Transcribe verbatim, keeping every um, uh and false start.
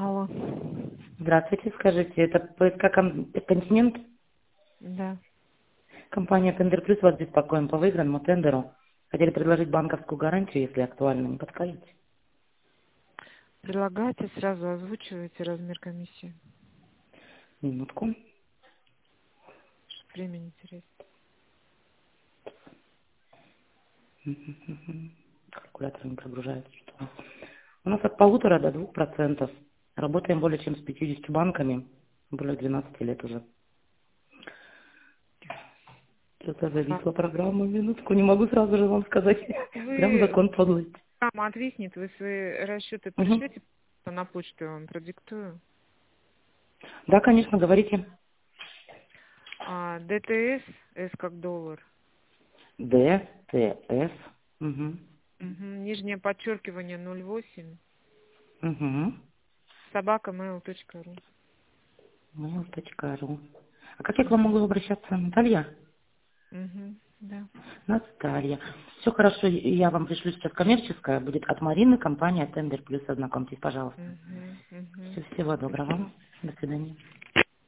Алло. Здравствуйте, скажите, это ПСК Кон- «Континент»? Да. Компания «Тендер Плюс» вас беспокоим по выигранному тендеру. Хотели предложить банковскую гарантию, если актуально, не подскажете? Предлагайте, сразу озвучивайте размер комиссии. Минутку. Чтоб время не терять. Мгм. Калькулятор не прогружается. Что? У нас от полутора до двух процентов. Работаем более чем с пятьюдесятью банками. Более двенадцати лет уже. Что-то А зависла программа. Минутку, не могу сразу же вам сказать. Прям Вы, закон подлости. программа отвиснет, вы свои расчеты Мгм. пришлете на почту, я вам продиктую. Да, конечно, говорите. А, ДТС, С как доллар. Д, Т, С. Угу. Мгм. Нижнее подчеркивание ноль восемь. Угу. Собака mail точка ру. mail.ru. А как я к вам Угу. могу обращаться? Наталья? Угу. Да. Наталья. Все хорошо, я вам пришлю сейчас коммерческое. Будет от Марины, компания Тендер Плюс. Ознакомьтесь, пожалуйста. Угу. Угу. Всё, всего доброго. Спасибо. До свидания.